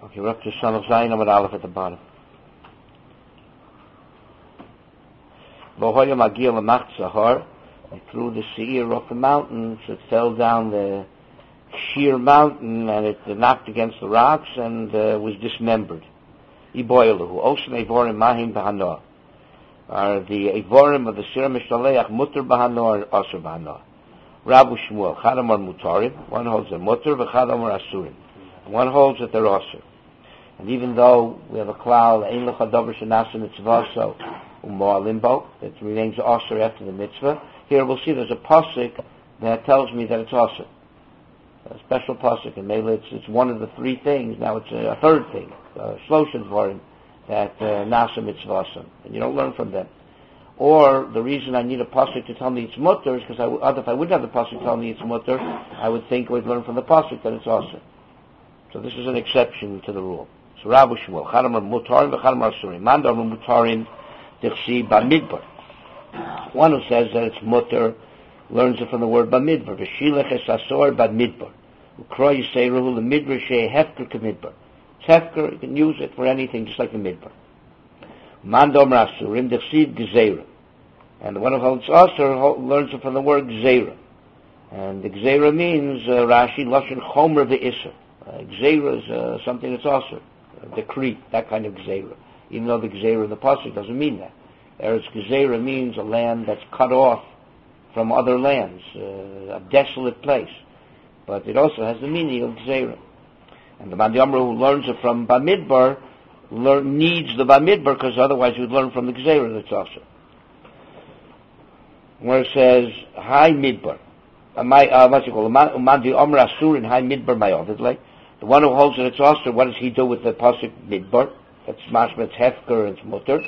Okay, we're up to Son of Zayin Amud Aleph at the bottom. V'hoya Magia L'Mach Tzahar, and through the seir of the mountains, it fell down the sheer mountain, and it knocked against the rocks and was dismembered. Iboilahu, Osim Evorim Mahim B'Hanoah. Are the Evorim of the Sira Mishtaleach Mutter B'Hanoah or Asur B'Hanoah? Rabu Shmuel, Chadam or Mutarim, one holds they're Mutter, V'Chadam or Asurim. One holds that they're Asur. And even though we have a klal, Ein Lecha Dover Shenasa Mitzvaso, U'Moa Limbo, that remains Asur after the mitzvah, here we'll see there's a pasuk that tells me that it's Asur. A special pasuk, and maybe it's one of the three things, now it's a third thing, Shlosha Dvarim, that Nasa Mitzvaso, and you don't learn from them. Or the reason I need a pasuk to tell me it's mutter is because if I wouldn't have the pasuk tell me it's mutter, I would think we'd learn from the pasuk that it's Asur. So this is an exception to the rule. So Rabu Shmuel, Chadam Mutarim v'Chadam Asurim. Mandar Mutarim Dichsi Bamidbar. One who says that it's mutter learns it from the word Bamidbar. V'shilech es Asor Bamidbar. Ukro Yiseiruhu l'Midbar shei hefker k'Midbar. It's hefker, you can use it for anything, just like the Midbar. Mandar Asurim Dichsi Gzeira. And the one who holds Asur learns it from the word Gzeira. And the Gzeira means Rashi Lashon Chomer v'Isser. Gzeira is something that's Asur. Decree, that kind of Gzeira. Even though the Gzeira in the pasuk doesn't mean that. Eretz Gzeira means a land that's cut off from other lands, a desolate place. But it also has the meaning of Gzeira. And the Mandi Amru who learns it from Bamidbar needs the Bamidbar because otherwise he would learn from the Gzeira that's Asur. Where it says, Hi Midbar. What's it called? Mandi Amru Asur in Hi Midbar Mayovidle. The one who holds it, it's Asur, what does he do with the pasuk Midbar? That's mashma, it's hefker, it's mutter.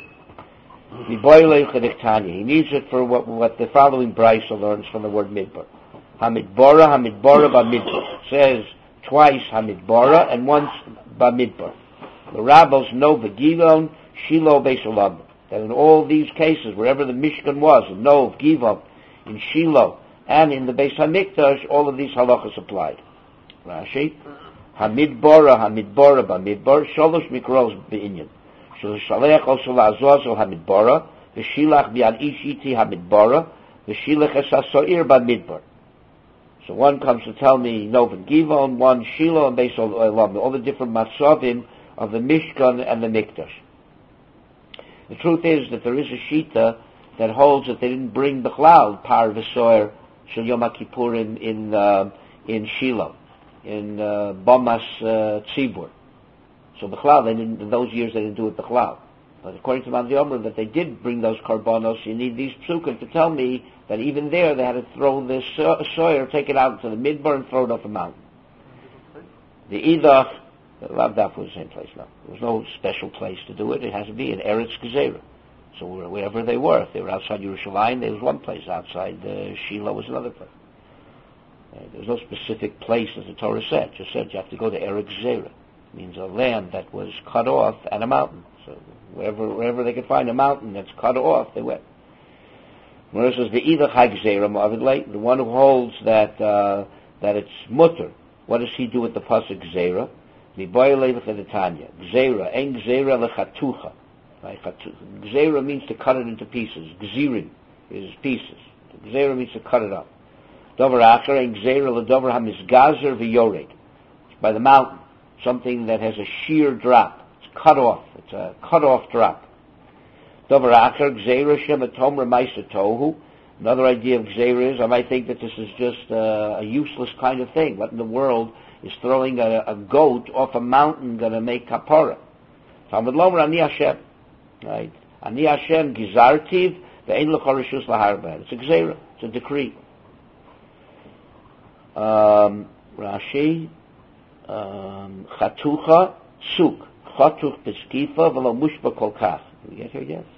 He needs it for what the following brisa learns from the word Midbar. Hamidbara, Bamidbar. It says twice Hamidbara and once Bamidbar. The rabbis know the Givon, Shiloh, Beisolam. That in all these cases, wherever the Mishkan was, in Nov, Givon, in Shiloh, and in the Beis HaMikdash, all of these halachas applied. Rashi. Hamidbara, Bamidbar, Sholosh Mikros Be'inyan. Shalech also la'azaz o Hamidbara, V'shilach bi'ad ishiti Hamidbara, V'shilach es ha'so'ir Bamidbar. So one comes to tell me Nov and Givon, one Shiloh and Beis Olam, all the different matzavim of the Mishkan and the Mikdash. The truth is that there is a shita that holds that they didn't bring the cloud, Par V'so'er, Shel Yom HaKippurim in Shiloh. In Bomas Tzibur. So B'chlal, in those years they didn't do it B'chlal. But according to Mandi Omer, that they did bring those karbanos, you need these psukim to tell me that even there they had to throw this soyer, take it out to the midbar and throw it off a mountain. The Idach, Lavdaf was the same place now. There was no special place to do it. It has to be in Eretz Gezerah. So wherever they were, if they were outside Yerushalayim, there was one place. Outside Shiloh was another place. There's no specific place, as the Torah said. It just said you have to go to Eretz Gezerah. It means a land that was cut off and a mountain. So wherever they could find a mountain that's cut off, they went. Whereas it says the Idach HaGezerah Ma'avid, the one who holds that it's mutter, what does he do with the pasuk Gezerah? Miboyle v'chedetanya. Gezerah, ein Gezerah lechatucha. Gezerah means to cut it into pieces. Gzirin is pieces. Gezerah means to cut it up. Dover acher and gzeira l'dover hamizgazer v'yored. It's by the mountain, something that has a sheer drop. It's cut off. It's a cut off drop. Dover acher gzeira shem atom remaisa tohu. Another idea of gzeira is I might think that this is just a useless kind of thing. What in the world is throwing a goat off a mountain going to make kapara? Talmud lomer ani Hashem, right? Ani Hashem gizartiv ve'ein l'chol rishus laharba. It's a gzeira. It's a decree. Rashi, Chatucha, Suk, Chatuch Peskifa, Velo Mushba Kolkach. Did we get here yet?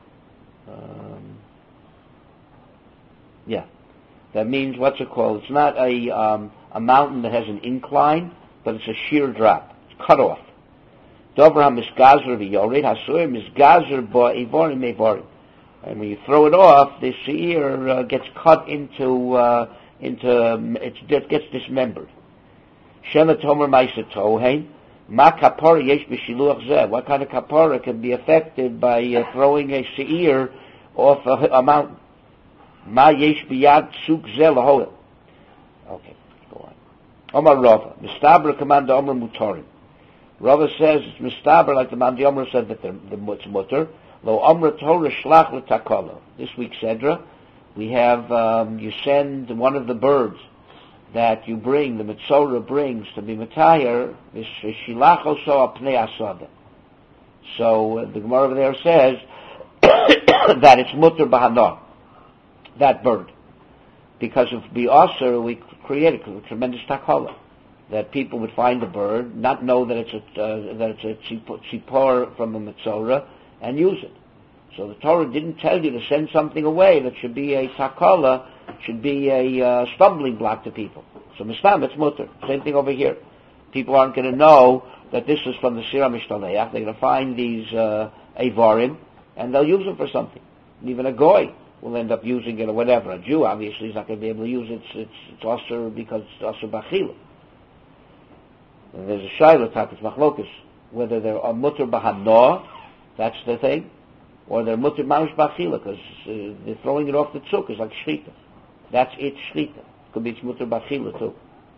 Yeah. That means, what's it called? It's not a mountain that has an incline, but it's a sheer drop. It's cut off. Dobra Misgazer V'yored, Hasuir Misgazer Bo Evorim Evorim. And when you throw it off, the seir gets cut into it gets dismembered. Shema Tomer Maisa Tohein, Ma kapara yesh b'shiluach zeh. What kind of kapara can be affected by throwing a seir off a mountain? Ma yesh b'yad suk zeh lahoel. Okay, go on. Omar Rava. Mistabra command Omar Mutorim. Rava says it's mistaber like the Mandi Omar said that it's mutter. Lo Omra Torah shlach l'takala. This week's Sedra, we have you send one of the birds that you bring, the Mitzorah brings to be Matayar, shilach oso apnei asada. So the Gemara over there says that it's mutter b'hana, that bird, because if it be aser, we create a tremendous takala. That people would find the bird, not know that it's a tzipor from a Mitzorah, and use it. So the Torah didn't tell you to send something away that should be a takala, should be a stumbling block to people. So mistam, it's mutter. Same thing over here. People aren't going to know that this is from the Sira Mishtaleach. They're going to find these avarim, and they'll use them for something. And even a goy will end up using it or whatever. A Jew obviously is not going to be able to use it. It's also because it's also bachila. And there's a shayla takis machlokus whether they're mutter b'hanoah, that's the thing, or they're mutter mamish b'achila because they're throwing it off the tzuk is like shrita. That's it shrita. Could be it's mutter b'achila too.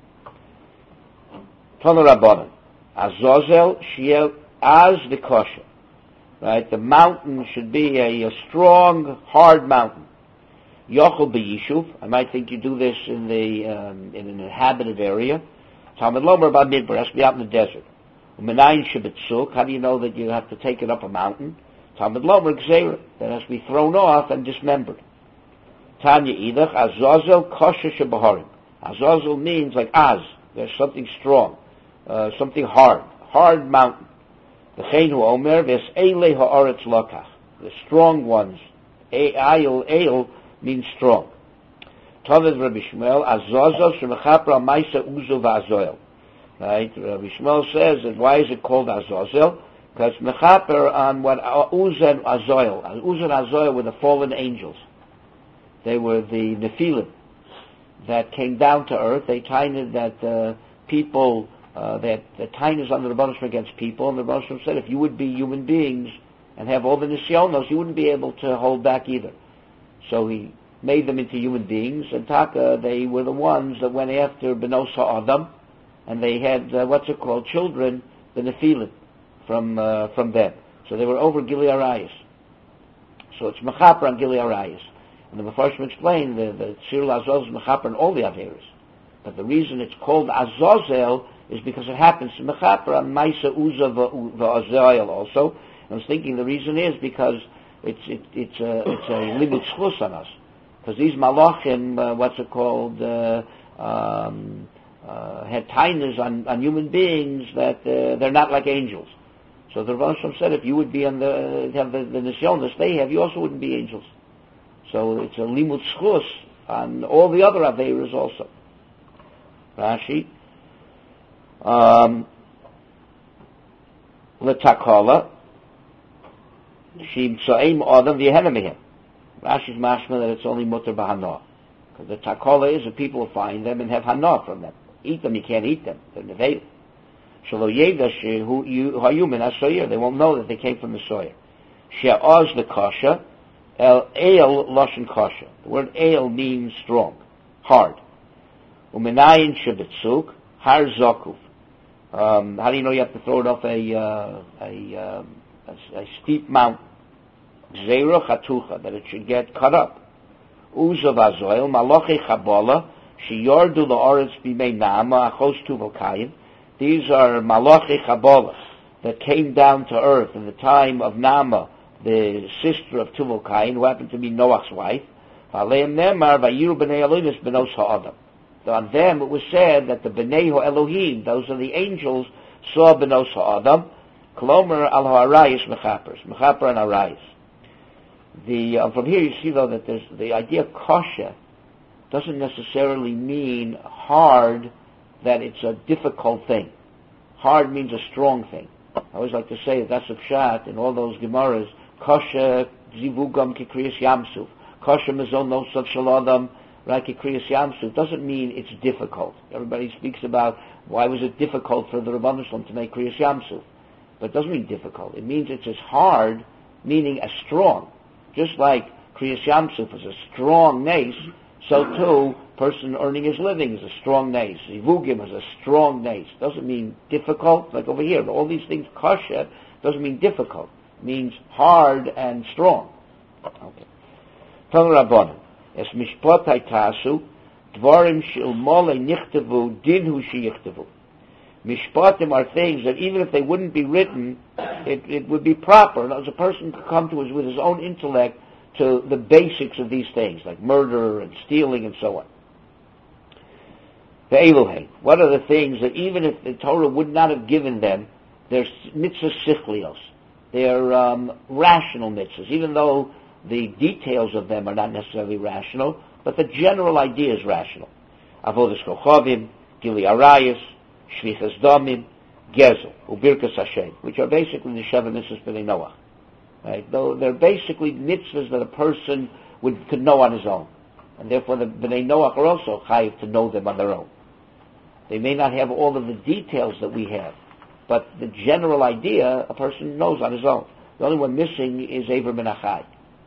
Tana Rabbanan Azazel shiel az the kosher. Right, the mountain should be a strong, hard mountain. Yochel b'yishuv. I might think you do this in an inhabited area. Talmud Lomer about Midbar, has to be out in the desert. Umenayin shebetzuk, how do you know that you have to take it up a mountain? Talmud Lomer gzeira, that has to be thrown off and dismembered. Tanya idach, azazel kosher shebaharim. Azazel means like az, there's something strong, something hard mountain. V'chein hu omer, ves eilei ha'aretz lokach, the strong ones. Eil means strong. Taved Rabbi Shmuel, Azazel shemechapra ma'isa uzo v'azoel. Right? Rabbi Shmuel says that why is it called Azazel? Because mechaper on what Uz and Azoel. Uz and Azoel were the fallen angels. They were the Nephilim that came down to earth. They tined that people, that the tinus under the Rebbeinu against people, and the Rebbeinu said if you would be human beings and have all the nisyonos, you wouldn't be able to hold back either. So he made them into human beings, and Taka, they were the ones that went after Benos Ha'adam, and they had, children, the Nephilim, from them. So they were over Gilead Arayis. So it's Mechaper on Gilead Arayis. And the Mefarshim explained the Cyril Azazel is Mechaper on all the Averis. But the reason it's called Azazel is because it happens to Mechaper on Maisa Uza V'Azazel also. And I was thinking the reason is because it's a limit schus on us. Because these malachim, had tainas on human beings that they're not like angels. So the Rebbeinu said if you would be have the nisyonos they have, you also wouldn't be angels. So it's a limut schus on all the other aveiros also. Rashi, l'takala, shim tzaim adam v'yehena mehem. Rashi's mashma that it's only mutter b'hana. Because the takala is that people will find them and have hana from them. Eat them, you can't eat them. They're neveil. Shalo yedash hayumin asoyer. They won't know that they came from the soyer. She'oz the kasha, el lashon kasha. The word el means strong, hard. Umenayin shebetzuk, har zakuf. How do you know you have to throw it off a steep mountain? Zera chatucha, that it should get cut up. Uzav azoil, malachi chabala, shiyordu la'aretz b'mei nama, achos tuval kayin. These are malachi chabala that came down to earth in the time of Nama, the sister of Tuval Kain, who happened to be Noach's wife. Aleim nemar vayiru b'nei Elohim benos ha'adam. On them it was said that the b'nei ha'Elohim, those are the angels, saw benos ha'adam. Kolomer al ha'arayis mechapers, mechaper and arayis. From here you see though that the idea of kosher doesn't necessarily mean hard, that it's a difficult thing. Hard means a strong thing. I always like to say that's a pshat in all those Gemaras. Kosher zivugam kikriyas yamsuf. Kosher mezon nosaf shaladam like Kriyas Yamsuf, doesn't mean it's difficult. Everybody speaks about why was it difficult for the Rebbeinu Shalom to make Kriyas Yamsuf. But it doesn't mean difficult. It means it's as hard, meaning as strong. Just like Kriyas Yamsuf is a strong nace, so too, person earning his living is a strong nace. Zivugim is a strong nace. Doesn't mean difficult, like over here. All these things, kasha, doesn't mean difficult. It means hard and strong. Okay. Tanu Rabbanan, es mishpatai tasu, dvarim she'ilmole nichtavu, dinhu sheyichtavu. Mishpatim are things that even if they wouldn't be written, it would be proper. As a person could come to us with his own intellect to the basics of these things, like murder and stealing and so on. The Eluhe, what are the things that even if the Torah would not have given them, they're mitzvah sichlios. They're rational mitzvahs, even though the details of them are not necessarily rational, but the general idea is rational. Avodas Kochavim, Gili Arayas, Shvichas Damim, Gezel, Ubirkas Hashem, which are basically the Sheva Mitzvahs B'nai Noach. Right? Though they're basically mitzvahs that a person could know on his own. And therefore the B'nai Noach are also chayiv to know them on their own. They may not have all of the details that we have, but the general idea a person knows on his own. The only one missing is Ever Min HaChai.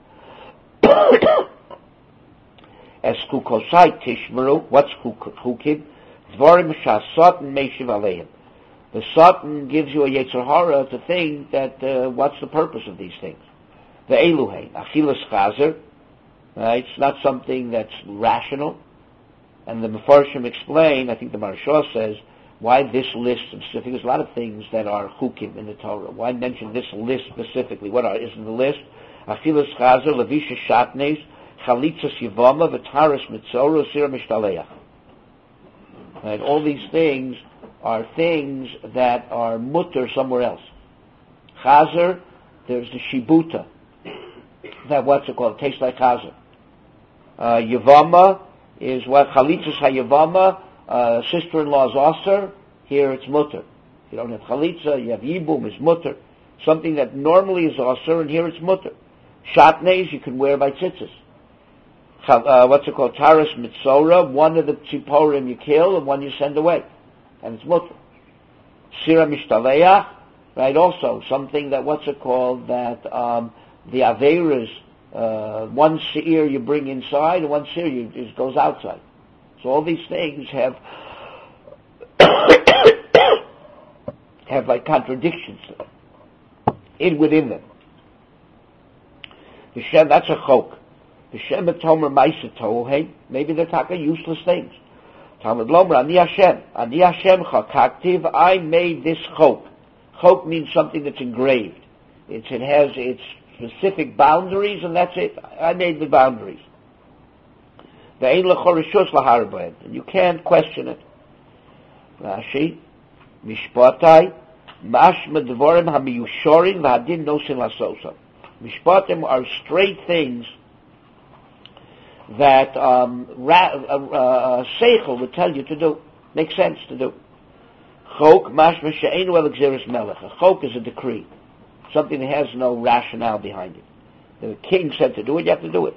As Kukosai Tishmeru, what's Kukim? Dvarim Shasatan Meishiv Aleim. The Satan gives you a Yetzer Hara to think that what's the purpose of these things. The Eluhe, Achilas Chazer, right? It's not something that's rational. And the Mefarshim explain, I think the Maharsha says, why this list specifically. There's a lot of things that are chukim in the Torah. Why mention this list specifically? What is in the list? Achilas Chazer, Levisha Shatnes, Chalitzas Yivama, V'taris Mitzora, Sira Mishtaleach. Right? All these things are things that are mutter somewhere else. Chazer, there's the shibuta. That what's it called? It tastes like chazer. Yavama is what chalitzas hayavama. Sister-in-law's aser. Here it's mutter. You don't have chalitza, you have yibum, is mutter. Something that normally is aser, and here it's mutter. Shatnez you can wear by tzitzis. What's it called? Taras mitzora. One of the tziporim you kill, and one you send away. And it's mutter. Sira mishtaleach, right, also, something that, what's it called, that, the averas, one seir you bring inside, and one seir it goes outside. So all these things have, have like contradictions within them. The Shem, that's a chok. The Shem atomer maisa tohe, maybe they're talking useless things. Talmud Lomer, Ani Hashem chakaktiv, I made this chok. Chok means something that's engraved. It has its specific boundaries, and that's it. I made the boundaries. And you can't question it. Rashi, Mishpatai, Mashma Devorim HaMiyushorim V'Hadin Nosin Lasosa. Mishpatim are straight things that Seichel would tell you to do. Makes sense to do. Chok, Mashma She'enu El Gzeres Melech. A chok is a decree. Something that has no rationale behind it. The king said to do it, you have to do it.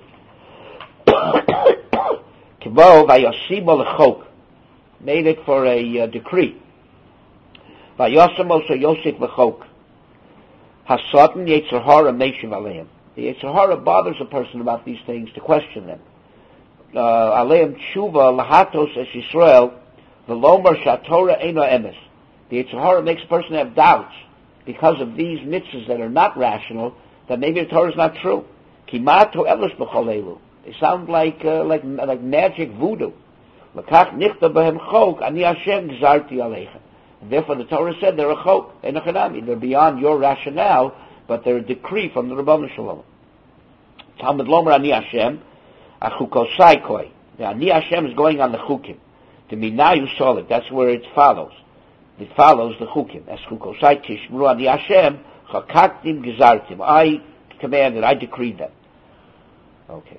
Kibo Vayosimo Lechok, made it for a decree. Vayosimo So Yosef Lechok. Hasatan Yetzer Hara Meishiv Aleim. The Yetzer Hara bothers a person about these things to question them. Aleim Tshuva Lahatos Es Yisrael V'Lomar Shatorah Eino Emes. The Yetzer Hara makes a person have doubts because of these mitzvahs that are not rational, that maybe the Torah is not true. Kimato Elish B'Chol Elu. They sound like magic voodoo. L'kach nichta b'hem chok, ani Hashem gzarti aleichem. And therefore the Torah said they're a chok, enochanami. They're beyond your rationale, but they're a decree from the Rebbeinu Shalom. Talmud Lomer ani Hashem, achukosai koi. The ani Hashem is going on the chukim. The minayu solik, that's where it follows. It follows the chukim. As chukosai tishmru ani Hashem, chakaktim gzartim. I commanded, I decreed them. Okay.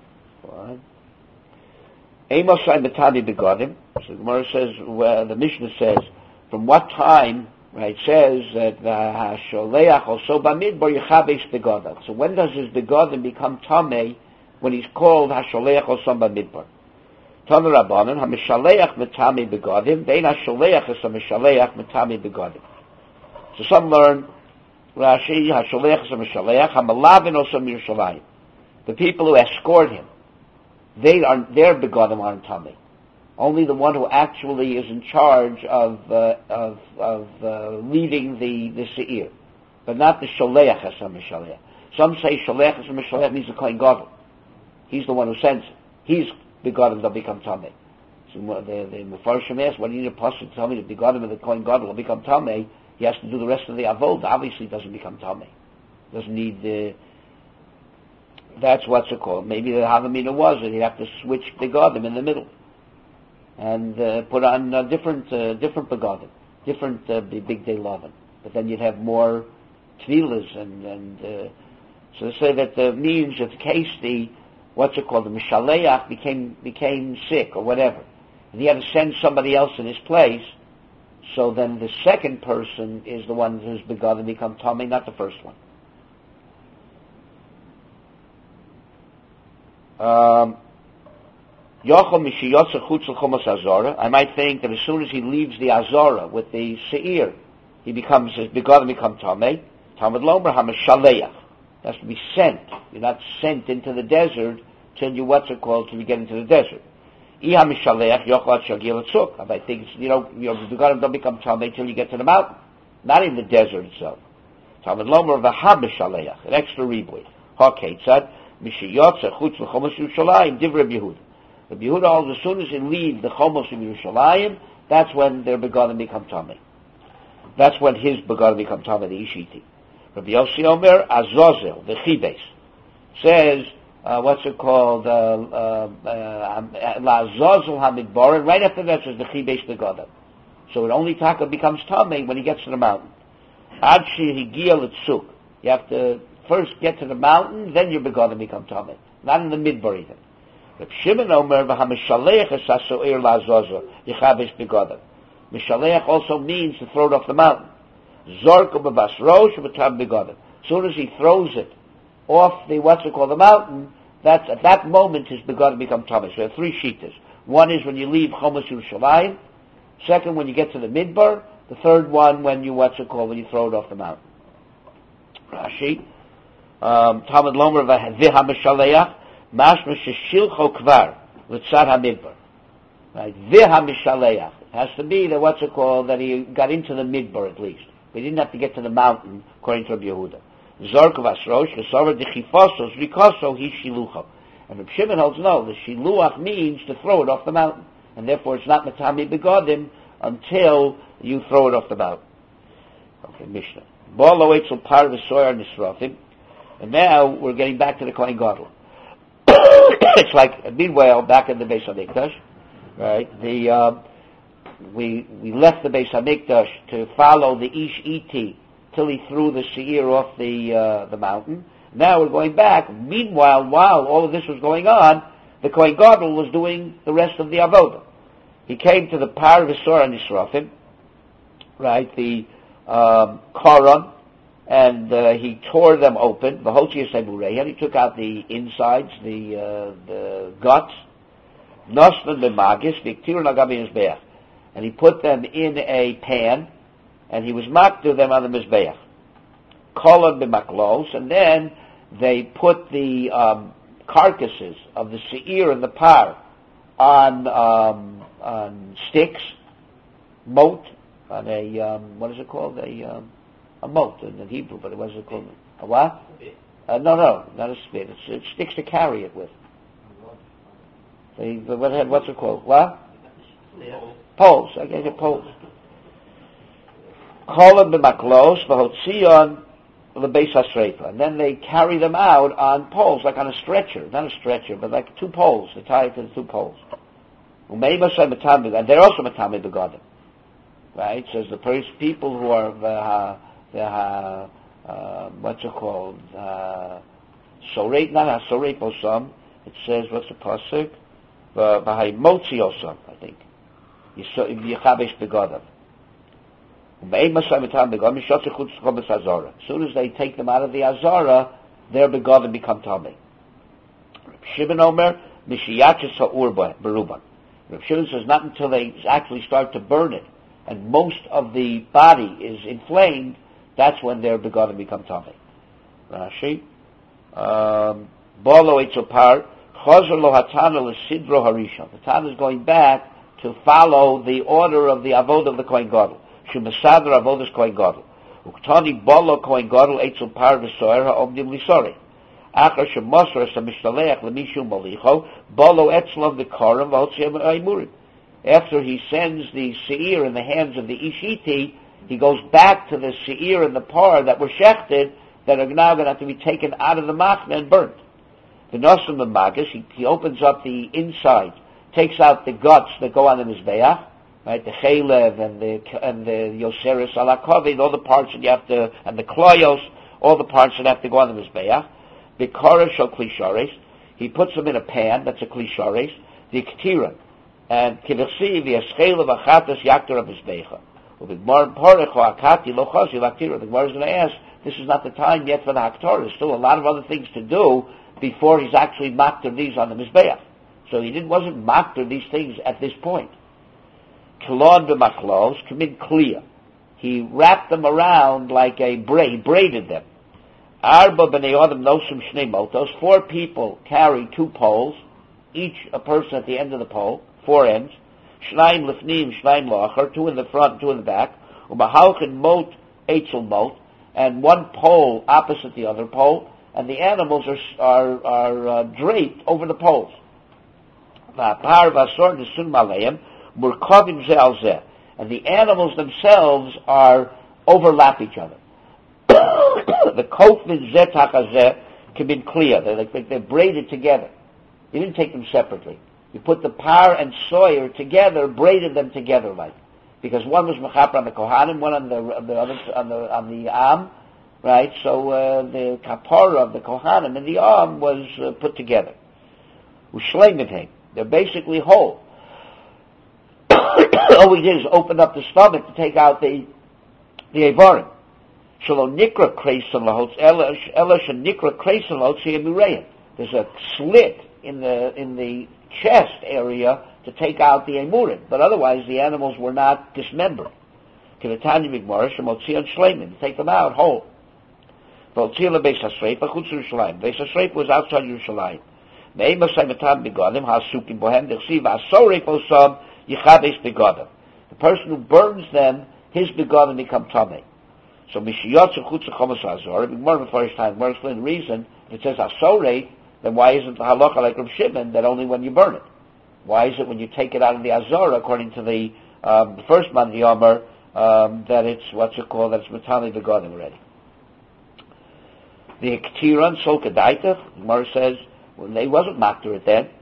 Amosai Matani Begodim. So the Gemara says, the Mishnah says, from what time, right, says that Hasholeach also Bamidbar Yechabesh Begodim. So when does his Begodim become Tameh? When he's called Hasholeach also Bamidbar. Tana Rabbanan, HaMishaleach Metami Begodim, Vein HaSholeach is HaMishaleach Metami Begodim. So some learn, Rashi, HaSholeach is HaMishaleach, HaMalavin also Yerushalayim. The people who escort him, their Begodim aren't Tami. Only the one who actually is in charge of leading the Seir. But not the Sholeach es HaMishaleach. Some say Sholeach es HaMishaleach means the Kohen Gadol. He's the one who sends it. He's Begodim that become Tamei. So the Mefarshim asked, what do you need a pasuk to tell me that Begodim of the Kohen Gadol will become Tamei? He has to do the rest of the Avodah. Obviously, he doesn't become Tamei. Doesn't need the... That's what's it called. Maybe the Havamina was that he'd have to switch Begodim in the middle. And put on different Begodim. Different Big Day Lovin. But then you'd have more Tfilas and so they say that means that the case the Mishaleach became sick or whatever. And he had to send somebody else in his place, so then the second person is the one who's begotten become Tomei, not the first one. I might think that as soon as he leaves the Azara with the Seir, he becomes begotten become Tomei. Talmud Lomer HaMishaleach. Has to be sent. You're not sent into the desert till you till you get into the desert. I think it's, your begotten don't become Talmud till you get to the mountain, not in the desert itself. Talmud Lomer of the HaMishaleach, an extra ribui. HaKetzad Mishiyotze Chutz L'Chomos Yerushalayim Divrei Rabbi Yehuda. Rabbi Yehuda holds as soon as they leave the Chomos of Yerushalayim, that's when their begotten become Talmud. That's when his begotten become Talmud, the Ishiti. Rabbi Yossi Omer, Azazel, the Chibes, says, what's it called, La'azazel HaMidbar, and right after that says the Chibes Begodim. So it only Taka becomes Tamei when he gets to the mountain. Ad Shehigia L'Tzuk. You have to first get to the mountain, then your Begodim become Tamei. Not in the Midbar even. Rabbi Shimon Omer, V'hamishaleach es ha'so'er la'azazel, Yechabes Begodim. Mishaleach also means to throw it off the mountain. Zorko b'bas rosh v'tam begodim. As soon as he throws it off the the mountain, that's at that moment his begodim become tamei. So there are three shittas. One is when you leave Chomos Yerushalayim. Second, when you get to the Midbar. The third one when you when you throw it off the mountain. Rashi, Talmud Lomer v'hamishaleach mashma sheshilcho kvar l'tzad hamidbar. Right, v'hamishaleach. It has to be that that he got into the Midbar at least. We didn't have to get to the mountain, according to Rabbi Yehuda. Zorkavas Rosh, Kesover Dechifosos, Rikoso, he Shilucho. And Rabbi Shimon holds no, the Shiluach means to throw it off the mountain. And therefore it's not Matami Begodim until you throw it off the mountain. Okay, Mishnah. Bolo Eitzel Par V'Soyer Nisrofim. And now we're getting back to the Kohen Gadol. It's like, meanwhile, back in the Beis HaMikdash, right, we left the Beis HaMikdash to follow the Ish Iti till he threw the Seir off the mountain. Now we're going back. Meanwhile, while all of this was going on, the Kohen Gadol was doing the rest of the Avodah. He came to the Par V'Sor Nisrafim, right, the Koron, and he tore them open, V'Hotzi Yisei and he took out the insides, the guts, Nosman B'Magis, V'Ktirun Agabi Mizbeach. And he put them in a pan, and he was makter them on the Mizbeach. Kolon b'maklos, and then they put the carcasses of the seir and the par on sticks, moat, on a, what is it called? A moat in Hebrew, but what is it called? A what? No, not a spit. It's sticks to carry it with. What's it called? What? Poles. I gave you poles. Kolon b'maklos v'hotzion l'beis hasreifa, and then they carry them out on poles, like on a stretcher. Not a stretcher, but like two poles. They tie it to the two poles. And they're also matami begodim. Right? Says the people who are what's it called? Soreit, not ha-soreit posam. It says, what's the pasuk? V'haimotzi osam, I think. Yechabes begodim. As soon as they take them out of the Azara, their begodim become tamei. Shimon Omer, Mishiyachis ha'ur beruban. Rav Shimon says not until they actually start to burn it, and most of the body is inflamed, that's when their begotten become tamei. Rashi, Bolo Eitzopar, Chozer lo hatana l'sidro harishon. The Tana is going back to follow the order of the avodah of the Kohen Gadol. Shumasadr avodas Kohen Gadol. Uktani Bolo Kohen Gadol Eitzopar v'soer ha'omdim lisori. Achar shemosra samishtalech l'mishu malicho, Bolo etzlov v'koram v'hotziyam ha'emurim. After he sends the seir in the hands of the Ishiti, he goes back to the seir and the par that were shechted, that are now going to have to be taken out of the machna and burnt. The Nosam of Magus, he opens up the inside, takes out the guts that go on the Mizbeach, right, the Chelev and the Yoseris Alakovid, all the parts that you have to, and the Kloyos, all the parts that have to go on the Mizbeach. The Koresh or Klishares, he puts them in a pan, that's a Klishares, the Ketira, and Kiversi, the Eschelev Achatas Yaktar of Mizbecha. The Gemara is going to ask, this is not the time yet for the Haktorah. There's still a lot of other things to do before he's actually makter these on the Mizbeach. So he wasn't makter these things at this point. Kilon b'maklos, commit clear. He wrapped them around like a braid, he braided them. Arba b'nei adam nosum shnei motos, 4 people carry 2 poles, each a person at the end of the pole, 4 ends. Shnaim lifnim, shnaim loachar, 2 in the front, 2 in the back. U'mahalchin mot, eitzel mot, and 1 pole opposite the other pole, and the animals are draped over the poles. And the animals themselves overlap each other. The kofin zetachazeh can be clear. They're braided together. You didn't take them separately. You put the par and sawyer together, braided them together like. Because one was mechaper on the kohanim, one on the other on the am, right? So the kapara of the kohanim and the am was put together. Ushleimivheim. They're basically whole. All we did is open up the stomach to take out the avarim. Shalo nikra kreisen lahotz elash nikra kreisen lahotz yemireim. There's a slit in the chest area to take out the emurim, but otherwise the animals were not dismembered. Kivatani migmar shemotzion shleimin, take them out whole. Voltzila beis hasreif achutz Yerushalayim. Beis hasreif was outside Yerushalayim. Me'ema saimatam begodim hasukim bohem dechsiv asorif osam yichabes begodim. The person who burns them, his begodim become tamei. So mishiyot chutz chomas hazor. More the first time, more explain the reason. If it says asorif, then why isn't the halacha like Rav Shimon that only when you burn it? Why is it when you take it out of the azor, according to the first man, the Yomer, that it's that it's matami begodim already? The Ektiran Solkadaitach, Gemara says, well, they wasn't makter it then.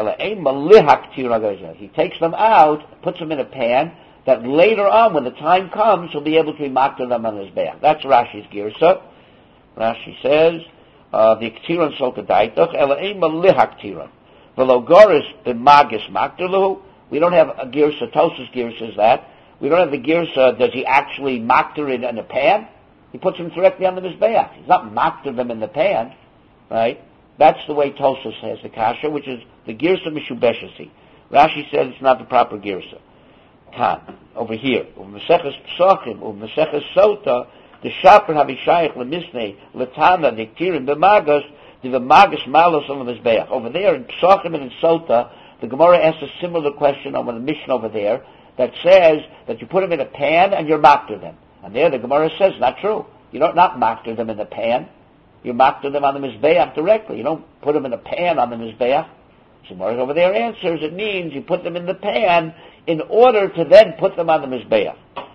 He takes them out, puts them in a pan, that later on, when the time comes, he'll be able to be makter them on his back. That's Rashi's girsa. Rashi says, the Ektiran Solkadaitach, Velogoris b'magis makterlu. We don't have a girsa, Tosas girsa is that. We don't have the girsa, does he actually makter it in a pan? He puts them directly on the Mizbeach. He's not makter them in the pan, right? That's the way Tosas has the kasha, which is the girsa mishubeshasi. Rashi says it's not the proper girsa. Kan, over here. U'meseches psochim, u'meseches sota, the shaper havishayich lemisnei, letana, the kirim b'magas, the magas malos on the Mizbeach. Over there in psochim and in sota, the Gemara asks a similar question on the Mishnah over there, that says that you put them in a pan and you're makter them. And there the Gemara says, not true. You don't not makter them in the pan. You makter them on the Mizbeach directly. You don't put them in a pan on the Mizbeach. So Gemara over there answers, it means you put them in the pan in order to then put them on the Mizbeach.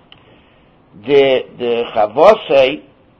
The Chavosei,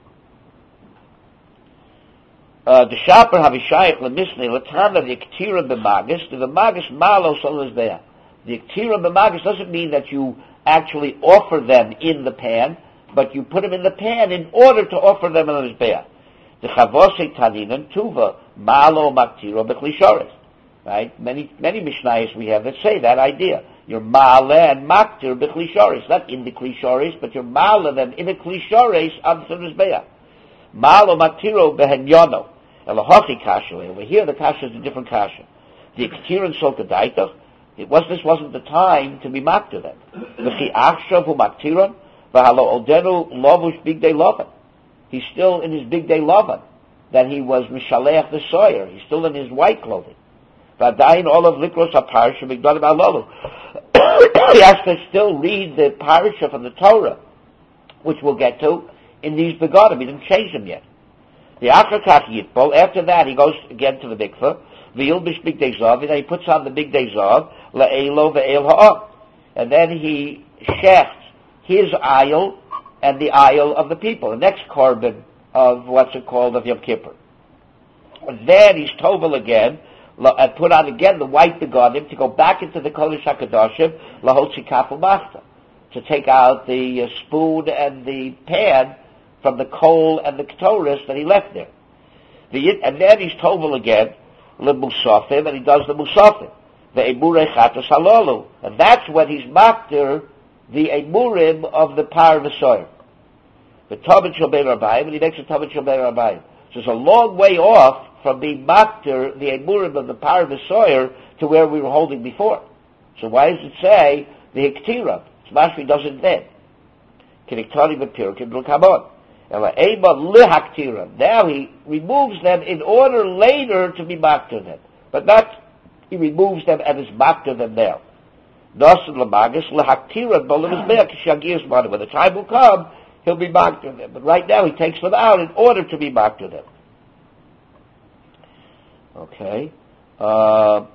the Shaper Havishayich Lemisnei Latana the Ktira B'Magis, the Magis Malos on the Mizbeach. The Ktira B'Magis doesn't mean that you actually offer them in the pan, but you put them in the pan in order to offer them on the Mizbeach. The Chavosei Taninan Tuva Malo Maktiro B'Klishoris. Right? Many Mishnayos we have that say that idea. You're Ma'ale and Maktir B'Klishoris. Not in the Klishoris, but you're Ma'ale them in the Klishoris on the Mizbeach. Malo Maktiro B'Henyono. Elahochi Kasha. Over here the Kasha is a different Kasha. The Ektiran Solkadaitach. This wasn't the time to be maktir them. V'chi achshav hu maktiron, v'halo odenu lovush big day lovan. He's still in his big day lovan, that he was mishaleach the soyer. He's still in his white clothing. V'adayin olav likros ha-parsha migdalim alolu. He has to still read the parsha from the Torah, which we'll get to, in these begodim. He didn't change them yet. The achakach yitbol, after that he goes again to the mikveh, v'yilbish big day zav, and then he puts on the big day zav, la'elo ve'el ha'ah. And then he shechts his aisle and the aisle of the people, the next korban of what's it called, of Yom Kippur. And then he's tovel again, and put on again the white begonim to go back into the Kodesh HaKadoshim, lahotzi kafel machta, to take out the spoon and the pan from the coal and the ketoris that he left there. And then he's tovel again, lemusafim, and he does the musafim, the emurei chatos halolu, and that's when he's makter the emurim of the par v'soyer. The Talmud Shobei Rabbayim, and he makes a Talmud Shobei Rabbayim. So it's a long way off from being makter the emurim of the par v'soyer to where we were holding before. So why does it say the hiktira? Mashmi doesn't then. Kiniktani b'pirkim l'kamon. Now he removes them in order later to be makter them, but not he removes them and is makter them now. When the time will come, he'll be makter them. But right now he takes them out in order to be makter them. Okay.